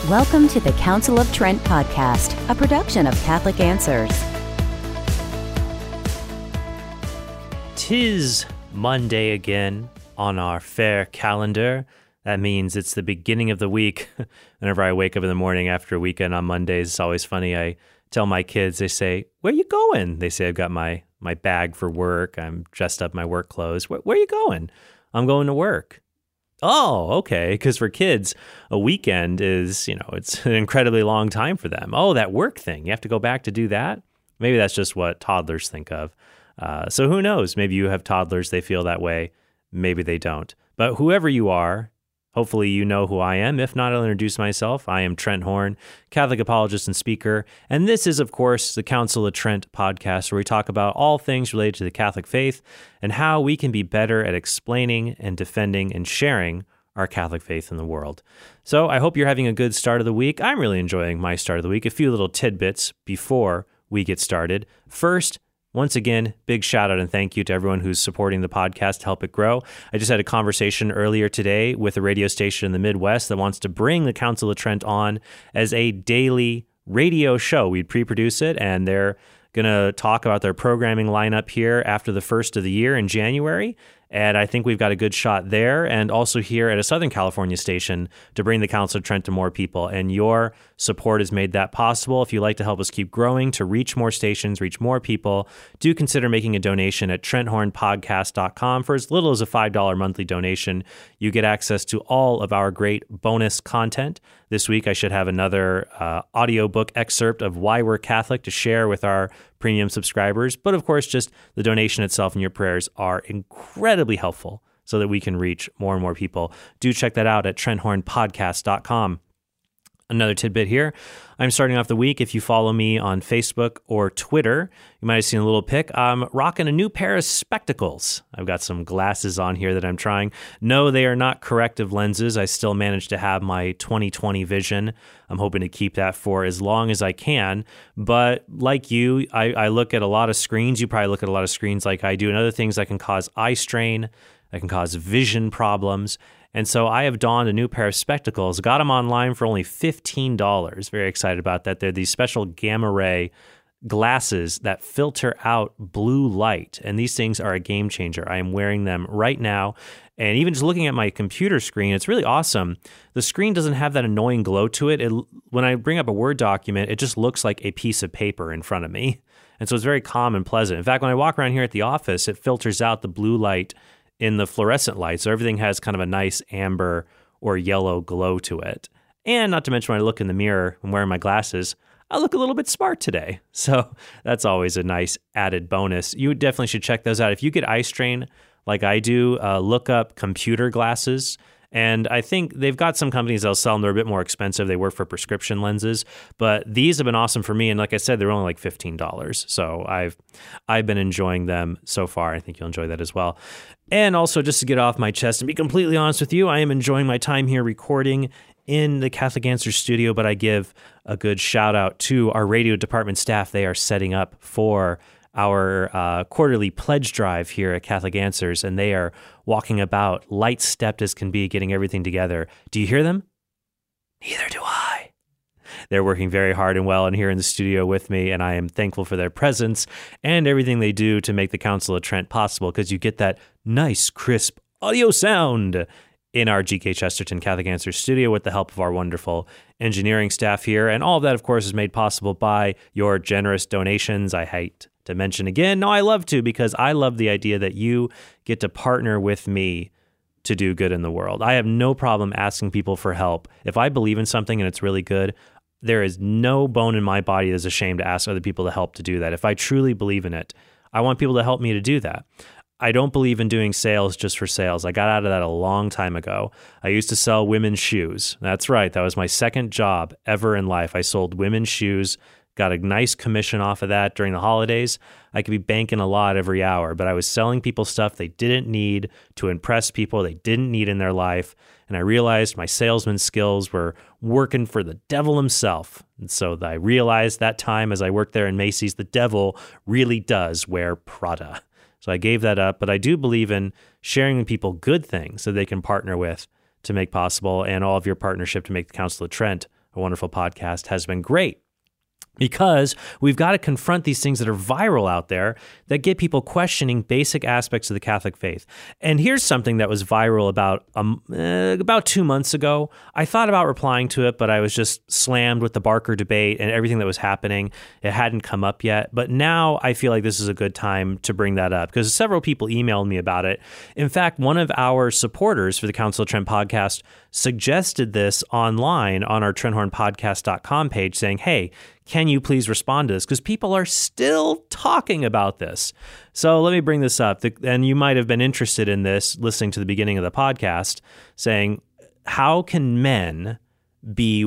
Welcome to the Council of Trent podcast, a production of Catholic Answers. 'Tis Monday again on our fair calendar. That means it's the beginning of the week. Whenever I wake up in the morning after a weekend on Mondays, it's always funny. I tell my kids, they say, "Where you going?" They say, "I've got my bag for work. I'm dressed up in my work clothes." Where you going?" "I'm going to work." "Oh, okay." Because for kids, a weekend is, it's an incredibly long time for them. "Oh, that work thing. You have to go back to do that?" Maybe that's just what toddlers think of. So who knows? Maybe you have toddlers, they feel that way. Maybe they don't. But whoever you are, hopefully you know who I am. If not, I'll introduce myself. I am Trent Horn, Catholic apologist and speaker. And this is, of course, the Council of Trent podcast, where we talk about all things related to the Catholic faith and how we can be better at explaining and defending and sharing our Catholic faith in the world. So I hope you're having a good start of the week. I'm really enjoying my start of the week. A few little tidbits before we get started. First, once again, big shout out and thank you to everyone who's supporting the podcast to help it grow. I just had a conversation earlier today with a radio station in the Midwest that wants to bring the Council of Trent on as a daily radio show. We'd pre-produce it, and they're going to talk about their programming lineup here after the first of the year in January. And I think we've got a good shot there, and also here at a Southern California station to bring the Council of Trent to more people. And your support has made that possible. If you'd like to help us keep growing, to reach more stations, reach more people, do consider making a donation at TrentHornPodcast.com. For as little as a $5 monthly donation, you get access to all of our great bonus content. This week, I should have another audiobook excerpt of Why We're Catholic to share with our premium subscribers. But of course, just the donation itself and your prayers are incredibly helpful so that we can reach more and more people. Do check that out at TrentHornPodcast.com. Another tidbit here. I'm starting off the week. If you follow me on Facebook or Twitter, you might have seen a little pic. I'm rocking a new pair of spectacles. I've got some glasses on here that I'm trying. No, they are not corrective lenses. I still manage to have my 20/20 vision. I'm hoping to keep that for as long as I can. But like you, I look at a lot of screens. You probably look at a lot of screens like I do, and other things that can cause eye strain, that can cause vision problems. And so I have donned a new pair of spectacles, got them online for only $15. Very excited about that. They're these special gamma ray glasses that filter out blue light. And these things are a game changer. I am wearing them right now. And even just looking at my computer screen, it's really awesome. The screen doesn't have that annoying glow to it. When I bring up a Word document, it just looks like a piece of paper in front of me. And so it's very calm and pleasant. In fact, when I walk around here at the office, it filters out the blue light in the fluorescent light, so everything has kind of a nice amber or yellow glow to it. And not to mention, when I look in the mirror and wearing my glasses, I look a little bit smart today. So that's always a nice added bonus. You definitely should check those out. If you get eye strain like I do, look up computer glasses. And I think they've got some companies that'll sell them. They're a bit more expensive. They work for prescription lenses. But these have been awesome for me. And like I said, they're only like $15. So I've been enjoying them so far. I think you'll enjoy that as well. And also, just to get off my chest and be completely honest with you, I am enjoying my time here recording in the Catholic Answers studio, but I give a good shout out to our radio department staff. They are setting up for our quarterly pledge drive here at Catholic Answers, and they are walking about light-stepped as can be, getting everything together. Do you hear them? Neither do I. They're working very hard and well and here in the studio with me, and I am thankful for their presence and everything they do to make the Council of Trent possible, because you get that nice, crisp audio sound in our GK Chesterton Catholic Answers studio with the help of our wonderful engineering staff here. And all of that, of course, is made possible by your generous donations. I hate to mention again, no, I love to, because I love the idea that you get to partner with me to do good in the world. I have no problem asking people for help. If I believe in something and it's really good, there is no bone in my body that's ashamed to ask other people to help to do that. If I truly believe in it, I want people to help me to do that. I don't believe in doing sales just for sales. I got out of that a long time ago. I used to sell women's shoes. That's right. That was my second job ever in life. I sold women's shoes, got a nice commission off of that during the holidays. I could be banking a lot every hour, but I was selling people stuff they didn't need to impress people they didn't need in their life. And I realized my salesman skills were working for the devil himself. And so I realized that time as I worked there in Macy's, the devil really does wear Prada. So I gave that up, but I do believe in sharing with people good things that they can partner with to make possible, and all of your partnership to make the Council of Trent a wonderful podcast, has been great. Because we've got to confront these things that are viral out there that get people questioning basic aspects of the Catholic faith. And here's something that was viral about 2 months ago. I thought about replying to it, but I was just slammed with the Barker debate and everything that was happening. It hadn't come up yet. But now I feel like this is a good time to bring that up because several people emailed me about it. In fact, one of our supporters for the Council of Trent podcast suggested this online on our TrenthHornPodcast.com page saying, hey, can you please respond to this? Because people are still talking about this. So let me bring this up. And you might have been interested in this listening to the beginning of the podcast, saying, how can men be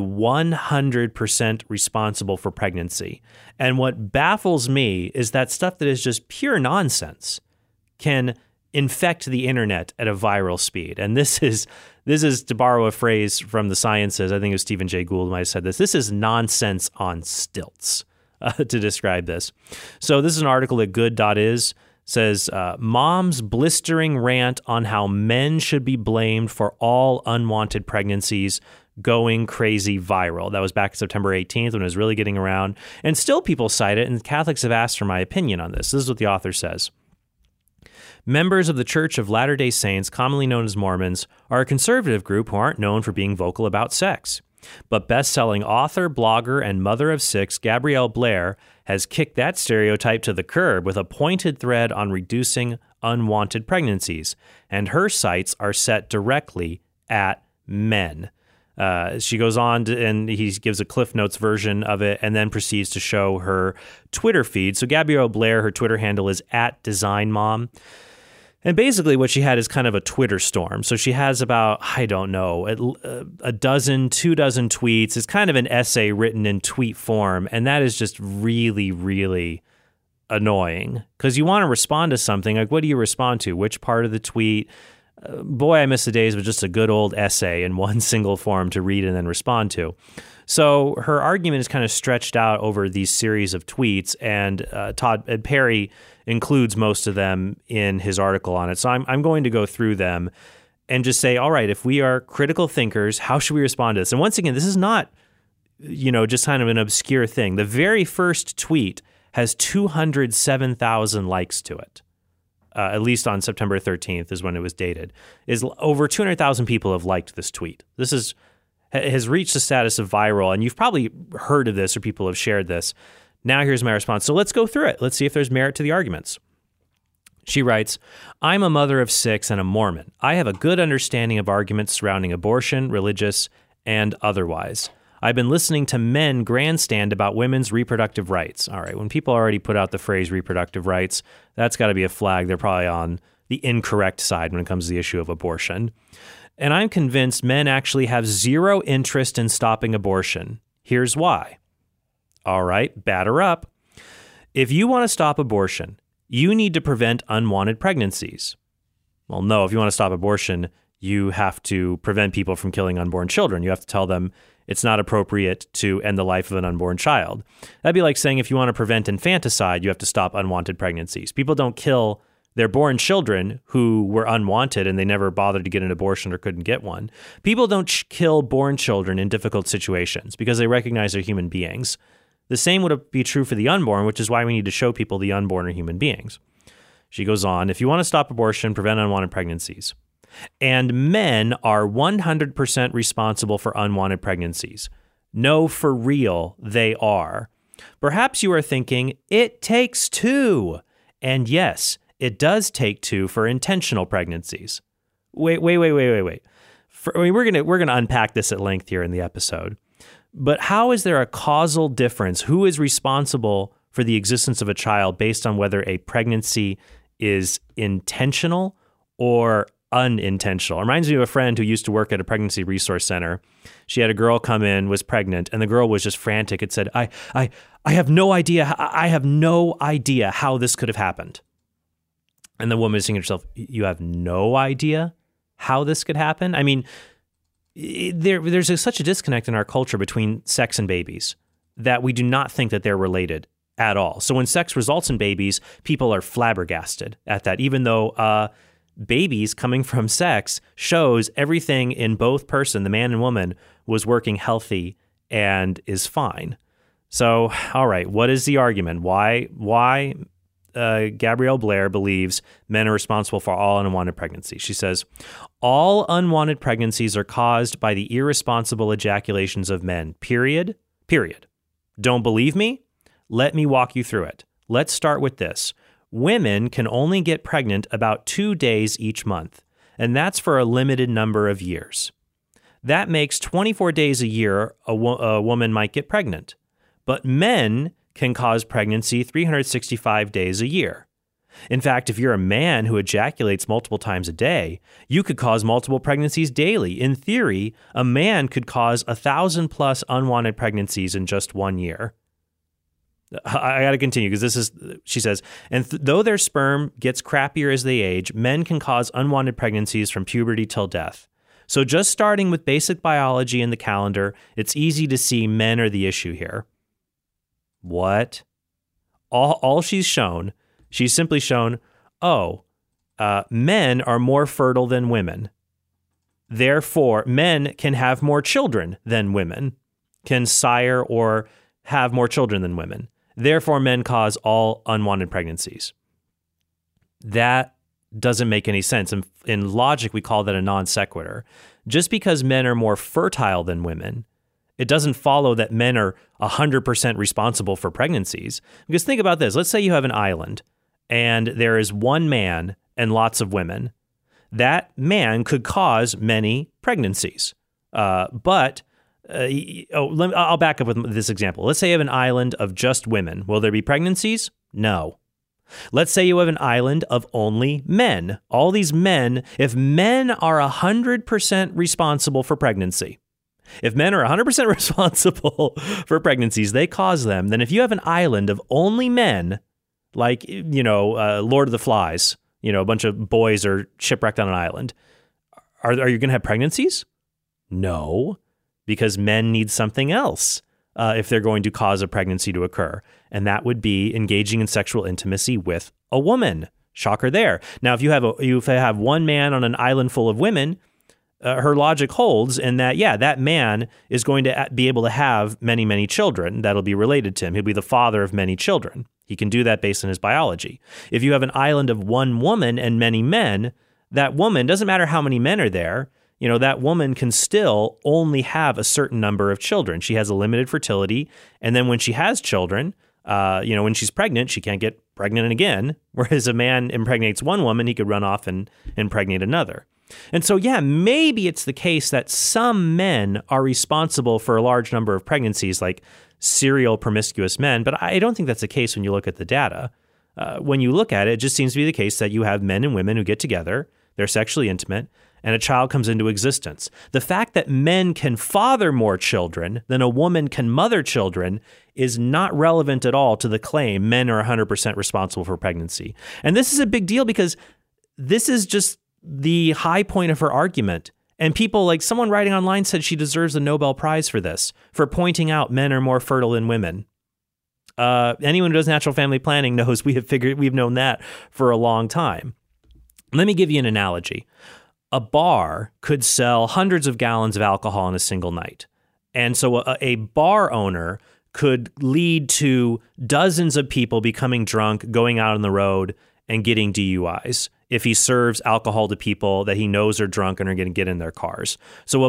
100% responsible for pregnancy? And what baffles me is that stuff that is just pure nonsense can infect the internet at a viral speed. And this is, to borrow a phrase from the sciences, I think it was Stephen Jay Gould might have said this is nonsense on stilts to describe this. So this is an article at good.is, says, mom's blistering rant on how men should be blamed for all unwanted pregnancies going crazy viral. That was back September 18th when it was really getting around. And still people cite it, and Catholics have asked for my opinion on this. This is what the author says. Members of the Church of Latter-day Saints, commonly known as Mormons, are a conservative group who aren't known for being vocal about sex. But best-selling author, blogger, and mother of 6, Gabrielle Blair, has kicked that stereotype to the curb with a pointed thread on reducing unwanted pregnancies, and her sights are set directly at men. She goes on and he gives a Cliff Notes version of it and then proceeds to show her Twitter feed. So Gabrielle Blair, her Twitter handle is @DesignMom. And basically what she had is kind of a Twitter storm. So she has about, I don't know, a dozen, 24 tweets. It's kind of an essay written in tweet form. And that is just really, really annoying because you want to respond to something. Like, what do you respond to? Which part of the tweet? Boy, I miss the days with just a good old essay in one single form to read and then respond to. So her argument is kind of stretched out over these series of tweets, and Todd Perry includes most of them in his article on it. So I'm going to go through them and just say, all right, if we are critical thinkers, how should we respond to this? And once again, this is not, just kind of an obscure thing. The very first tweet has 207,000 likes to it. At least on September 13th is when it was dated. Is over 200,000 people have liked this tweet. This has reached the status of viral, and you've probably heard of this or people have shared this. Now here's my response. So let's go through it. Let's see if there's merit to the arguments. She writes, I'm a mother of 6 and a Mormon. I have a good understanding of arguments surrounding abortion, religious, and otherwise. I've been listening to men grandstand about women's reproductive rights. All right, when people already put out the phrase reproductive rights, that's got to be a flag. They're probably on the incorrect side when it comes to the issue of abortion. And I'm convinced men actually have zero interest in stopping abortion. Here's why. All right, batter up. If you want to stop abortion, you need to prevent unwanted pregnancies. Well, no, if you want to stop abortion, you have to prevent people from killing unborn children. You have to tell them it's not appropriate to end the life of an unborn child. That'd be like saying if you want to prevent infanticide, you have to stop unwanted pregnancies. People don't kill their born children who were unwanted and they never bothered to get an abortion or couldn't get one. People don't kill born children in difficult situations because they recognize they're human beings. The same would be true for the unborn, which is why we need to show people the unborn are human beings. She goes on, if you want to stop abortion, prevent unwanted pregnancies. And men are 100% responsible for unwanted pregnancies. No, for real, they are. Perhaps you are thinking, it takes 2. And yes, it does take 2 for intentional pregnancies. Wait. We're gonna unpack this at length here in the episode. But how is there a causal difference? Who is responsible for the existence of a child based on whether a pregnancy is intentional or unintentional? It reminds me of a friend who used to work at a pregnancy resource center. She had a girl come in, was pregnant, and the girl was just frantic. It said, I have no idea. I have no idea how this could have happened. And the woman is thinking to herself, you have no idea how this could happen? I mean, there's such a disconnect in our culture between sex and babies that we do not think that they're related at all. So when sex results in babies, people are flabbergasted at that, even though babies coming from sex shows everything in both person, the man and woman, was working healthy and is fine. So, all right, what is the argument? Why Gabrielle Blair believes men are responsible for all unwanted pregnancies? She says, all unwanted pregnancies are caused by the irresponsible ejaculations of men, period. Don't believe me? Let me walk you through it. Let's start with this. Women can only get pregnant about 2 days each month, and that's for a limited number of years. That makes 24 days a year a woman might get pregnant. But men can cause pregnancy 365 days a year. In fact, if you're a man who ejaculates multiple times a day, you could cause multiple pregnancies daily. In theory, a man could cause 1,000+ unwanted pregnancies in just 1 year. I got to continue because she says, and though their sperm gets crappier as they age, men can cause unwanted pregnancies from puberty till death. So just starting with basic biology in the calendar, it's easy to see men are the issue here. What? All she's simply shown, men are more fertile than women. Therefore, men can have more children than women, can sire or have more children than women. Therefore, men cause all unwanted pregnancies. That doesn't make any sense. In logic, we call that a non sequitur. Just because men are more fertile than women, it doesn't follow that men are 100% responsible for pregnancies. Because think about this. Let's say you have an island and there is one man and lots of women. That man could cause many pregnancies. I'll back up with this example. Let's say you have an island of just women. Will there be pregnancies? No. Let's say you have an island of only men. All these men, if men are 100% responsible for pregnancy, if men are 100% responsible for pregnancies, they cause them, then if you have an island of only men, like, Lord of the Flies, a bunch of boys are shipwrecked on an island, are you going to have pregnancies? No, because men need something else if they're going to cause a pregnancy to occur. And that would be engaging in sexual intimacy with a woman. Shocker there. Now, if you have one man on an island full of women, her logic holds in that, that man is going to be able to have many, many children that'll be related to him. He'll be the father of many children. He can do that based on his biology. If you have an island of one woman and many men, that woman, doesn't matter how many men are there, that woman can still only have a certain number of children. She has a limited fertility. And then when she has children, when she's pregnant, she can't get pregnant again. Whereas a man impregnates one woman, he could run off and impregnate another. And so, maybe it's the case that some men are responsible for a large number of pregnancies, like serial promiscuous men. But I don't think that's the case when you look at the data. When you look at it, it just seems to be the case that you have men and women who get together, they're sexually intimate, and a child comes into existence. The fact that men can father more children than a woman can mother children is not relevant at all to the claim men are 100% responsible for pregnancy. And this is a big deal because this is just the high point of her argument. And people, like someone writing online said she deserves a Nobel Prize for this, for pointing out men are more fertile than women. Anyone who does natural family planning knows we've known that for a long time. Let me give you an analogy. A bar could sell hundreds of gallons of alcohol in a single night. And so a bar owner could lead to dozens of people becoming drunk, going out on the road and getting DUIs if he serves alcohol to people that he knows are drunk and are going to get in their cars. So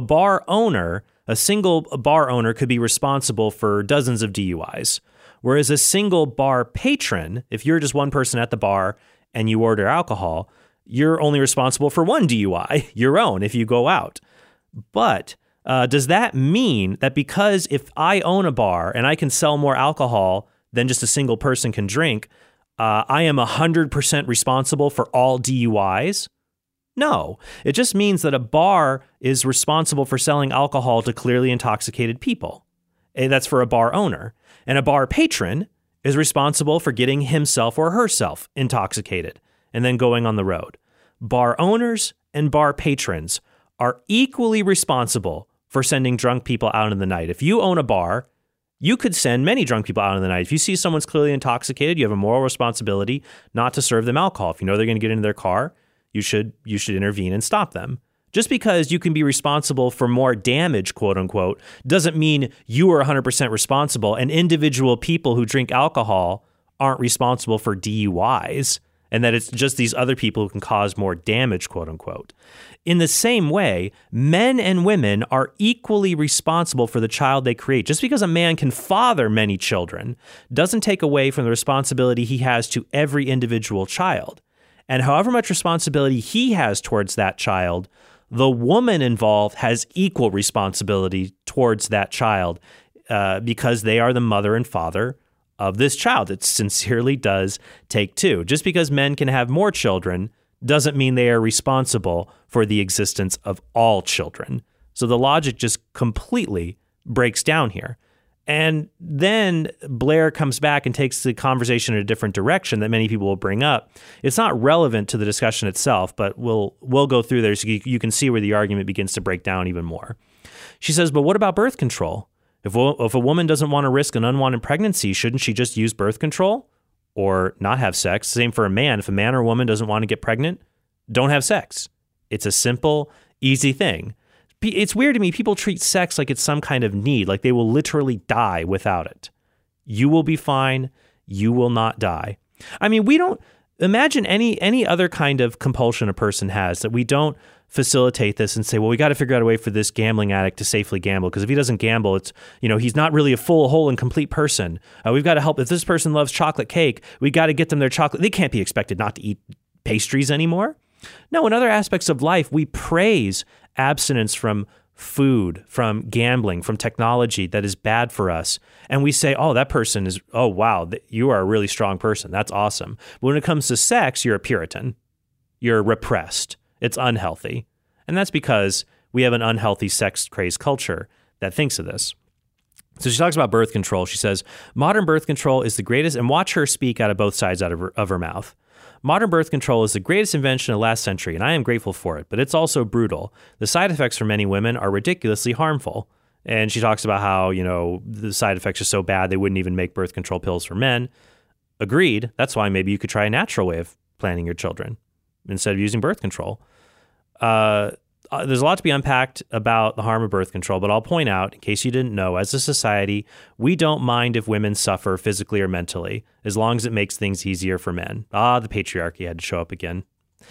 a single bar owner could be responsible for dozens of DUIs. Whereas a single bar patron, if you're just one person at the bar and you order alcohol, you're only responsible for one DUI, your own, if you go out. But does that mean that because if I own a bar and I can sell more alcohol than just a single person can drink, I am 100% responsible for all DUIs? No, it just means that a bar is responsible for selling alcohol to clearly intoxicated people. That's for a bar owner. And a bar patron is responsible for getting himself or herself intoxicated and then going on the road. Bar owners and bar patrons are equally responsible for sending drunk people out in the night. If you own a bar, you could send many drunk people out in the night. If you see someone's clearly intoxicated, you have a moral responsibility not to serve them alcohol. If you know they're going to get into their car, you should intervene and stop them. Just because you can be responsible for more damage, quote unquote, doesn't mean you are 100% responsible, and individual people who drink alcohol aren't responsible for DUIs, and that it's just these other people who can cause more damage, quote unquote. In the same way, men and women are equally responsible for the child they create. Just because a man can father many children doesn't take away from the responsibility he has to every individual child. And however much responsibility he has towards that child, the woman involved has equal responsibility towards that child because they are the mother and father of this child. It sincerely does take two. Just because men can have more children doesn't mean they are responsible for the existence of all children. So the logic just completely breaks down here. And then Blair comes back and takes the conversation in a different direction that many people will bring up. It's not relevant to the discussion itself, but we'll go through there so you can see where the argument begins to break down even more. She says, but what about birth control? If a woman doesn't want to risk an unwanted pregnancy, shouldn't she just use birth control or not have sex? Same for a man. If a man or a woman doesn't want to get pregnant, don't have sex. It's a simple, easy thing. It's weird to me. People treat sex like it's some kind of need, like they will literally die without it. You will be fine. You will not die. I mean, we don't imagine any other kind of compulsion a person has that we don't facilitate this and say, well, we got to figure out a way for this gambling addict to safely gamble. Because if he doesn't gamble, it's, he's not really a full, whole, and complete person. We've got to help. If this person loves chocolate cake, we got to get them their chocolate. They can't be expected not to eat pastries anymore. No, in other aspects of life, we praise abstinence from food, from gambling, from technology that is bad for us. And we say, oh, that person is, oh, wow, you are a really strong person. That's awesome. But when it comes to sex, you're a Puritan. You're repressed. It's unhealthy. And that's because we have an unhealthy sex-crazed culture that thinks of this. So she talks about birth control. She says, modern birth control is the greatest, and watch her speak out of both sides of her mouth. Modern birth control is the greatest invention of the last century, and I am grateful for it, but it's also brutal. The side effects for many women are ridiculously harmful. And she talks about how, the side effects are so bad they wouldn't even make birth control pills for men. Agreed. That's why maybe you could try a natural way of planning your children instead of using birth control. There's a lot to be unpacked about the harm of birth control, but I'll point out, in case you didn't know, as a society, we don't mind if women suffer physically or mentally, as long as it makes things easier for men. The patriarchy had to show up again.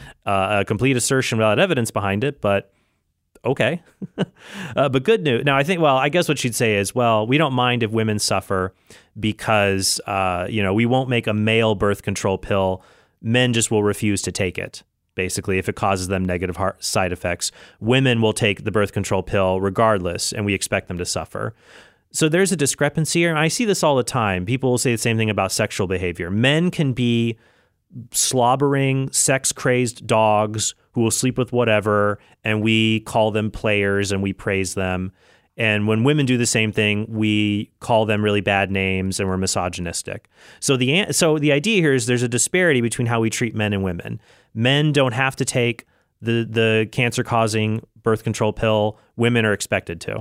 A complete assertion without evidence behind it, but okay. But good news. Now, I guess what she'd say is, well, we don't mind if women suffer because, we won't make a male birth control pill. Men just will refuse to take it. Basically, if it causes them negative side effects, women will take the birth control pill regardless, and we expect them to suffer. So there's a discrepancy here. And I see this all the time. People will say the same thing about sexual behavior. Men can be slobbering, sex-crazed dogs who will sleep with whatever, and we call them players and we praise them. And when women do the same thing, we call them really bad names and we're misogynistic. So the idea here is there's a disparity between how we treat men and women. Men don't have to take the cancer-causing birth control pill. Women are expected to.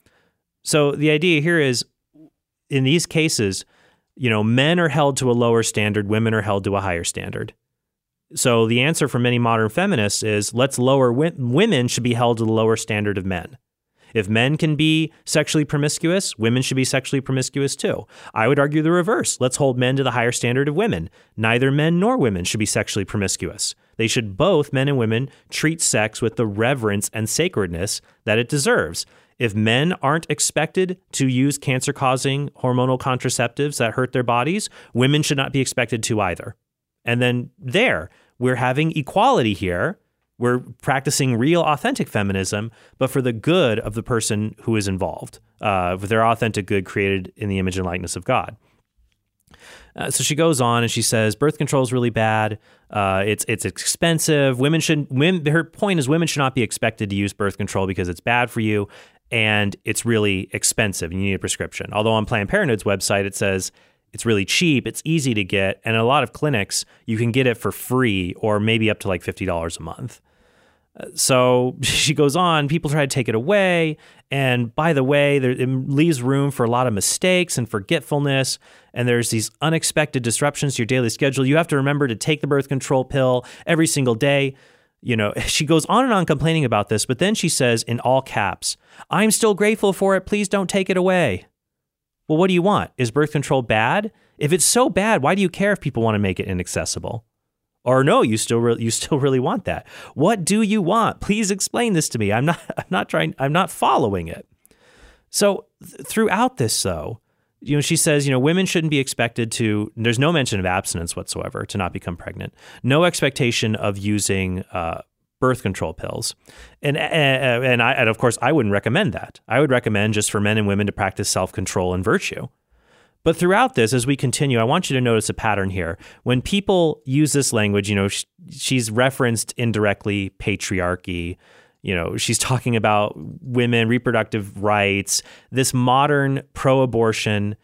So the idea here is, in these cases, men are held to a lower standard, women are held to a higher standard. So the answer for many modern feminists is, let's lower women should be held to the lower standard of men. If men can be sexually promiscuous, women should be sexually promiscuous too. I would argue the reverse. Let's hold men to the higher standard of women. Neither men nor women should be sexually promiscuous. They should both, men and women, treat sex with the reverence and sacredness that it deserves. If men aren't expected to use cancer-causing hormonal contraceptives that hurt their bodies, women should not be expected to either. And then we're having equality here. We're practicing real, authentic feminism, but for the good of the person who is involved, with their authentic good created in the image and likeness of God. So she goes on and she says, birth control is really bad. It's expensive. Her point is women should not be expected to use birth control because it's bad for you, and it's really expensive and you need a prescription. Although on Planned Parenthood's website, it says it's really cheap, it's easy to get, and in a lot of clinics, you can get it for free or maybe up to like $50 a month. So she goes on, people try to take it away, and by the way, it leaves room for a lot of mistakes and forgetfulness, and there's these unexpected disruptions to your daily schedule. You have to remember to take the birth control pill every single day. She goes on and on complaining about this, but then she says in all caps, "I'm still grateful for it. Please don't take it away." Well, what do you want? Is birth control bad? If it's so bad, why do you care if people want to make it inaccessible? Or no, you still really want that. What do you want? Please explain this to me. I'm not following it. So throughout this, though, she says, women shouldn't be expected to, there's no mention of abstinence whatsoever to not become pregnant. No expectation of using birth control pills. And of course, I wouldn't recommend that. I would recommend just for men and women to practice self-control and virtue. But throughout this, as we continue, I want you to notice a pattern here. When people use this language, she's referenced indirectly patriarchy. She's talking about women, reproductive rights, this modern pro-abortion,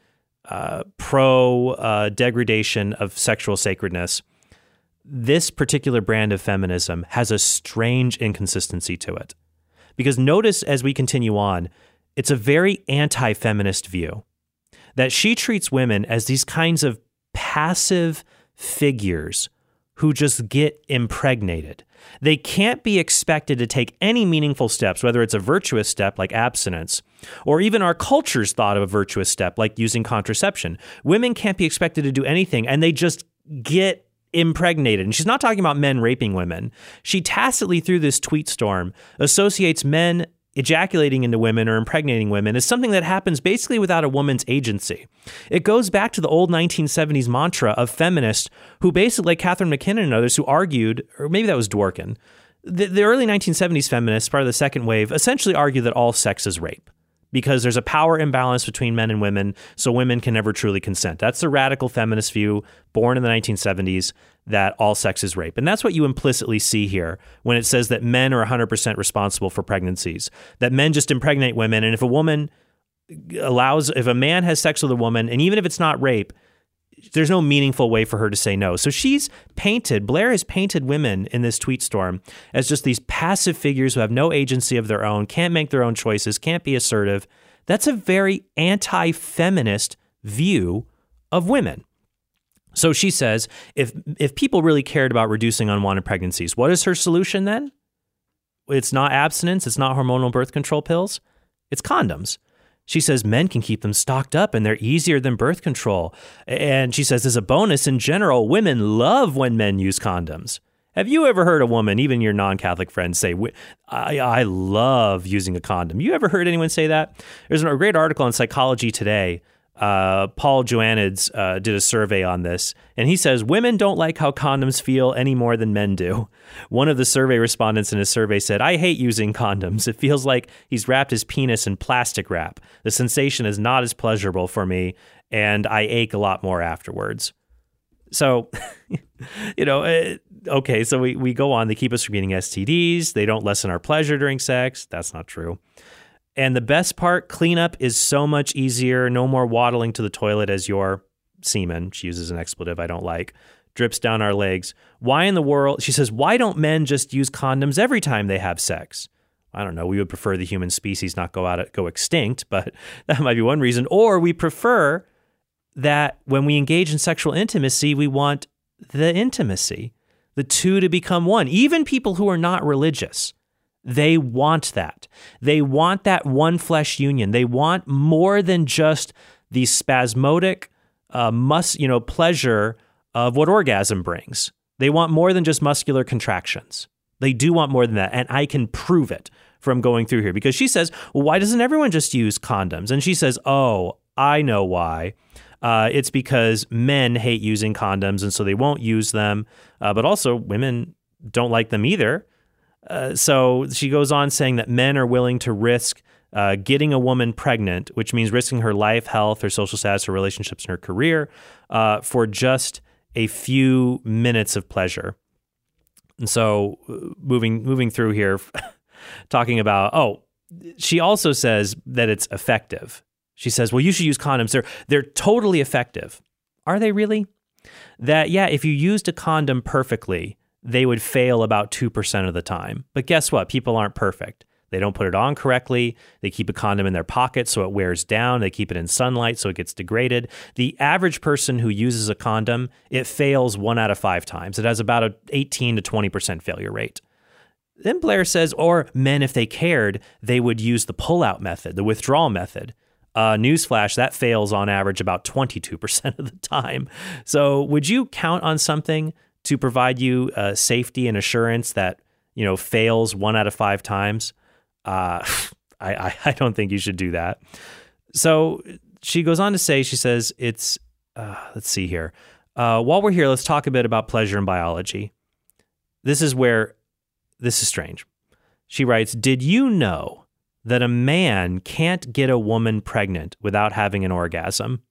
pro-degradation of sexual sacredness. This particular brand of feminism has a strange inconsistency to it. Because notice as we continue on, it's a very anti-feminist view that she treats women as these kinds of passive figures who just get impregnated. They can't be expected to take any meaningful steps, whether it's a virtuous step like abstinence, or even our culture's thought of a virtuous step like using contraception. Women can't be expected to do anything, and they just get impregnated. And she's not talking about men raping women. She tacitly, through this tweet storm, associates men ejaculating into women or impregnating women is something that happens basically without a woman's agency. It goes back to the old 1970s mantra of feminists who basically, like Catherine McKinnon and others, who argued, or maybe that was Dworkin, the early 1970s feminists, part of the second wave, essentially argued that all sex is rape because there's a power imbalance between men and women, so women can never truly consent. That's the radical feminist view born in the 1970s, that all sex is rape. And that's what you implicitly see here when it says that men are 100% responsible for pregnancies, that men just impregnate women. And if a man has sex with a woman, and even if it's not rape, there's no meaningful way for her to say no. So Blair has painted women in this tweet storm as just these passive figures who have no agency of their own, can't make their own choices, can't be assertive. That's a very anti-feminist view of women. So she says, if people really cared about reducing unwanted pregnancies, what is her solution then? It's not abstinence. It's not hormonal birth control pills. It's condoms. She says men can keep them stocked up and they're easier than birth control. And she says, as a bonus in general, women love when men use condoms. Have you ever heard a woman, even your non-Catholic friends, say, I love using a condom? You ever heard anyone say that? There's a great article on Psychology Today. Paul Joannids did a survey on this, and he says women don't like how condoms feel any more than men do. One of the survey respondents in his survey said, "I hate using condoms. It feels like he's wrapped his penis in plastic wrap. The sensation is not as pleasurable for me, and I ache a lot more afterwards." So, okay, so we go on. They keep us from getting STDs. They don't lessen our pleasure during sex. That's not true. And the best part, cleanup is so much easier. No more waddling to the toilet as your semen, she uses an expletive I don't like, drips down our legs. Why in the world, she says, why don't men just use condoms every time they have sex? I don't know. We would prefer the human species not go extinct, but that might be one reason. Or we prefer that when we engage in sexual intimacy, we want the intimacy, the two to become one. Even people who are not religious, they want that. They want that one flesh union. They want more than just the spasmodic pleasure of what orgasm brings. They want more than just muscular contractions. They do want more than that. And I can prove it from going through here, because she says, well, why doesn't everyone just use condoms? And she says, oh, I know why. It's because men hate using condoms, and so they won't use them. But also women don't like them either. So she goes on saying that men are willing to risk getting a woman pregnant, which means risking her life, health, her social status, her relationships, and her career for just a few minutes of pleasure. And so moving through here, talking about, she also says that it's effective. She says, well, you should use condoms. They're totally effective. Are they really? That, yeah, if you used a condom perfectly, they would fail about 2% of the time. But guess what? People aren't perfect. They don't put it on correctly. They keep a condom in their pocket so it wears down. They keep it in sunlight so it gets degraded. The average person who uses a condom, it fails 1 out of 5 times. It has about an 18 to 20% failure rate. Then Blair says, or men, if they cared, they would use the pull-out method, the withdrawal method. Newsflash, that fails on average about 22% of the time. So would you count on something to provide you safety and assurance that, fails 1 out of 5 times? I don't think you should do that. So she goes on to say, she says, let's see here. While we're here, let's talk a bit about pleasure and biology. This is strange. She writes, did you know that a man can't get a woman pregnant without having an orgasm?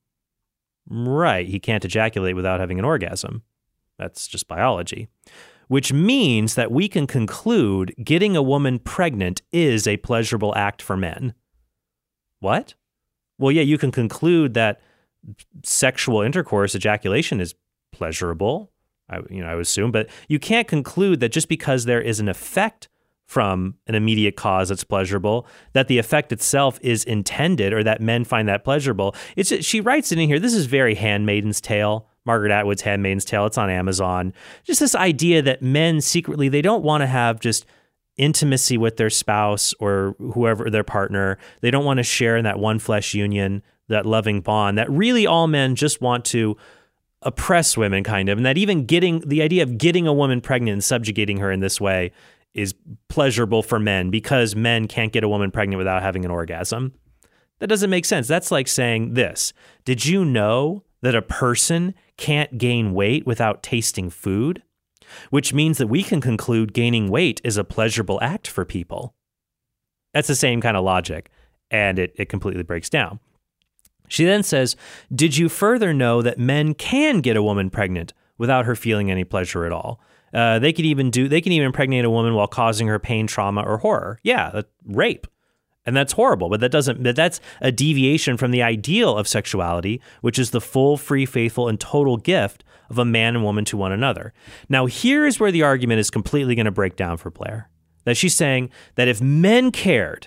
Right, he can't ejaculate without having an orgasm. That's just biology. Which means that we can conclude getting a woman pregnant is a pleasurable act for men. What? Well, yeah, you can conclude that sexual intercourse, ejaculation is pleasurable, I would assume, but you can't conclude that just because there is an effect from an immediate cause that's pleasurable, that the effect itself is intended or that men find that pleasurable. She writes it in here. This is very Handmaid's Tale, Margaret Atwood's Handmaid's Tale. It's on Amazon. Just this idea that men secretly, they don't want to have just intimacy with their spouse or whoever their partner. They don't want to share in that one flesh union, that loving bond, that really all men just want to oppress women kind of. And that even the idea of getting a woman pregnant and subjugating her in this way is pleasurable for men because men can't get a woman pregnant without having an orgasm. That doesn't make sense. That's like saying this. Did you know that a person can't gain weight without tasting food? Which means that we can conclude gaining weight is a pleasurable act for people. That's the same kind of logic, and it completely breaks down. She then says, did you further know that men can get a woman pregnant without her feeling any pleasure at all? They can even impregnate a woman while causing her pain, trauma, or horror. Yeah, that's rape. And that's horrible, but that's a deviation from the ideal of sexuality, which is the full, free, faithful, and total gift of a man and woman to one another. Now, here's where the argument is completely going to break down for Blair. That she's saying that if men cared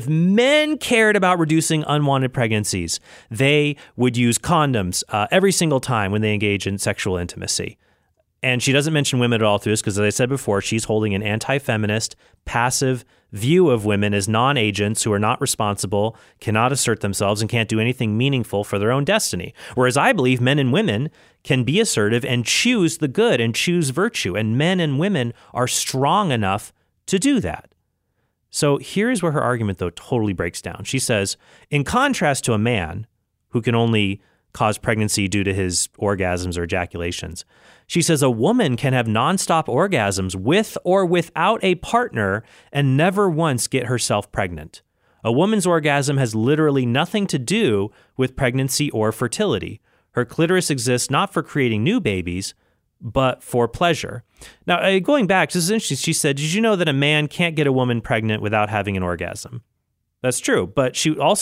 about reducing unwanted pregnancies, they would use condoms every single time when they engage in sexual intimacy. And she doesn't mention women at all through this because, as I said before, she's holding an anti-feminist, passive view of women as non-agents who are not responsible, cannot assert themselves, and can't do anything meaningful for their own destiny. Whereas I believe men and women can be assertive and choose the good and choose virtue, and men and women are strong enough to do that. So here's where her argument, though, totally breaks down. She says, in contrast to a man who can only cause pregnancy due to his orgasms or ejaculations, she says a woman can have nonstop orgasms with or without a partner and never once get herself pregnant. A woman's orgasm has literally nothing to do with pregnancy or fertility. Her clitoris exists not for creating new babies, but for pleasure. Now, going back, this is interesting. She said, did you know that a man can't get a woman pregnant without having an orgasm? That's true. But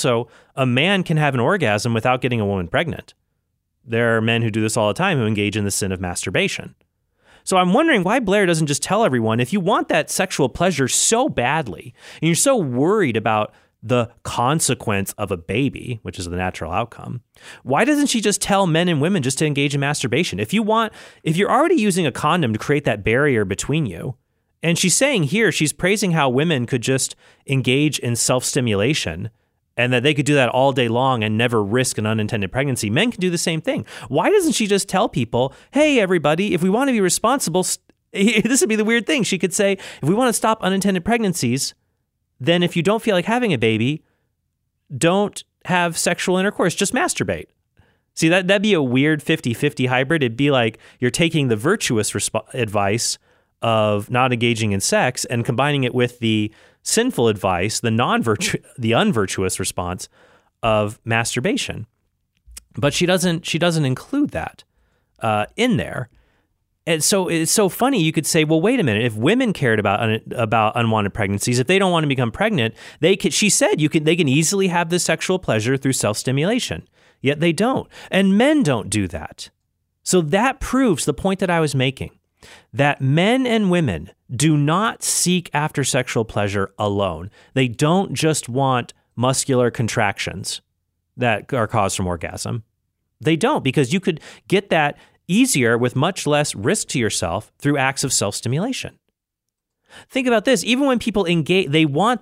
a man can have an orgasm without getting a woman pregnant. There are men who do this all the time who engage in the sin of masturbation. So I'm wondering why Blair doesn't just tell everyone, if you want that sexual pleasure so badly, and you're so worried about the consequence of a baby, which is the natural outcome, why doesn't she just tell men and women just to engage in masturbation? If you're already using a condom to create that barrier between you, and she's saying here, she's praising how women could just engage in self-stimulation and that they could do that all day long and never risk an unintended pregnancy. Men can do the same thing. Why doesn't she just tell people, hey, everybody, if we want to be responsible, this would be the weird thing. She could say, if we want to stop unintended pregnancies, then if you don't feel like having a baby, don't have sexual intercourse, just masturbate. See, that'd be a weird 50-50 hybrid. It'd be like you're taking the virtuous advice of not engaging in sex and combining it with the sinful advice, the unvirtuous response of masturbation. But she doesn't include that in there. And so it's so funny. You could say, well, wait a minute. If women cared about unwanted pregnancies, if they don't want to become pregnant, she said they can easily have this sexual pleasure through self-stimulation. Yet they don't. And men don't do that. So that proves the point that I was making, that men and women do not seek after sexual pleasure alone. They don't just want muscular contractions that are caused from orgasm. They don't, because you could get that easier with much less risk to yourself through acts of self-stimulation. Think about this. Even when people engage, they want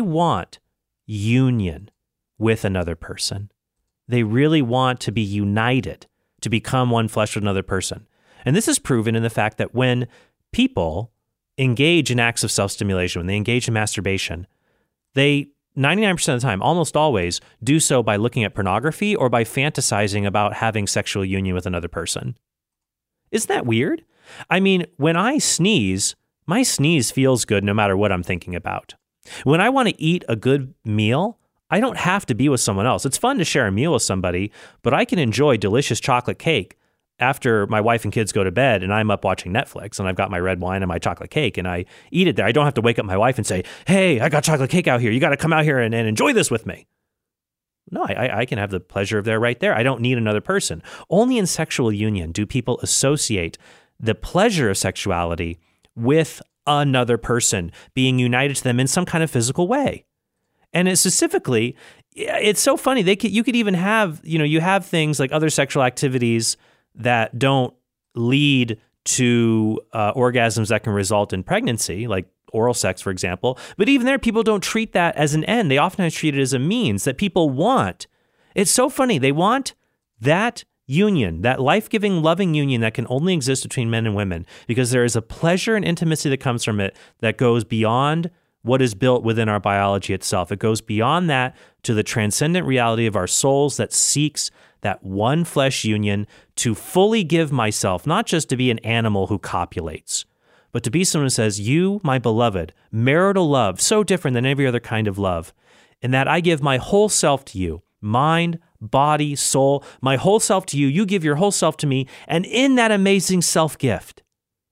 union with another person. They really want to be united, to become one flesh with another person. And this is proven in the fact that when people engage in acts of self-stimulation, when they engage in masturbation, they 99% of the time, almost always, do so by looking at pornography or by fantasizing about having sexual union with another person. Isn't that weird? I mean, when I sneeze, my sneeze feels good no matter what I'm thinking about. When I want to eat a good meal, I don't have to be with someone else. It's fun to share a meal with somebody, but I can enjoy delicious chocolate cake after my wife and kids go to bed and I'm up watching Netflix and I've got my red wine and my chocolate cake and I eat it there. I don't have to wake up my wife and say, hey, I got chocolate cake out here. You got to come out here and enjoy this with me. No, I can have the pleasure of there right there. I don't need another person. Only in sexual union do people associate the pleasure of sexuality with another person, being united to them in some kind of physical way. And it specifically, it's so funny. You could even have, you have things like other sexual activities that don't lead to orgasms that can result in pregnancy, like oral sex, for example. But even there, people don't treat that as an end. They oftentimes treat it as a means that people want. It's so funny. They want that union, that life-giving, loving union that can only exist between men and women, because there is a pleasure and intimacy that comes from it that goes beyond what is built within our biology itself. It goes beyond that to the transcendent reality of our souls that seeks that one flesh union to fully give myself, not just to be an animal who copulates, but to be someone who says, you, my beloved, marital love, so different than every other kind of love, in that I give my whole self to you, mind, body, soul, my whole self to you, you give your whole self to me, and in that amazing self-gift,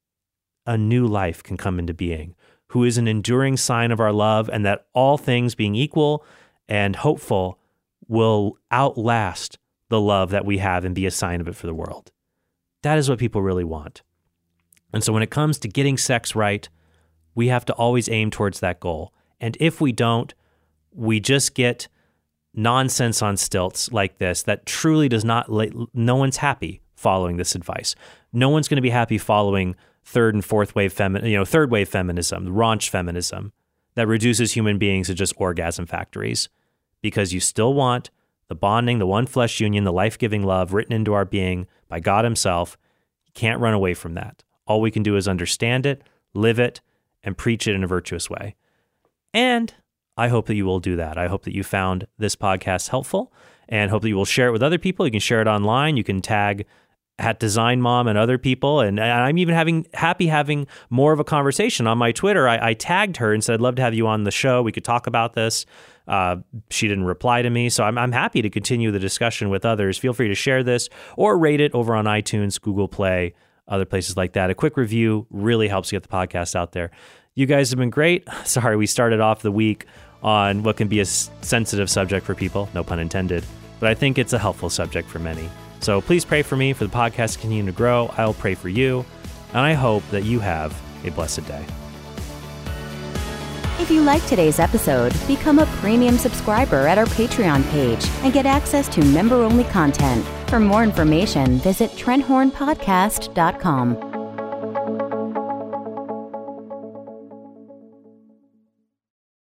a new life can come into being, who is an enduring sign of our love, and that all things being equal and hopeful will outlast the love that we have and be a sign of it for the world. That is what people really want. And so when it comes to getting sex right, we have to always aim towards that goal. And if we don't, we just get nonsense on stilts like this that truly does not, no one's happy following this advice. No one's going to be happy following third wave feminism, raunch feminism that reduces human beings to just orgasm factories, because you still want the bonding, the one flesh union, the life-giving love written into our being by God himself. You can't run away from that. All we can do is understand it, live it, and preach it in a virtuous way. And I hope that you will do that. I hope that you found this podcast helpful and hope that you will share it with other people. You can share it online. You can tag @DesignMom and other people. And I'm even happy having more of a conversation on my Twitter. I tagged her and said, I'd love to have you on the show. We could talk about this. She didn't reply to me. So I'm happy to continue the discussion with others. Feel free to share this or rate it over on iTunes, Google Play, other places like that. A quick review really helps get the podcast out there. You guys have been great. Sorry, we started off the week on what can be a sensitive subject for people, no pun intended, but I think it's a helpful subject for many. So please pray for me, for the podcast to continue to grow. I'll pray for you, and I hope that you have a blessed day. If you like today's episode, become a premium subscriber at our Patreon page and get access to member-only content. For more information, visit TrentHornPodcast.com.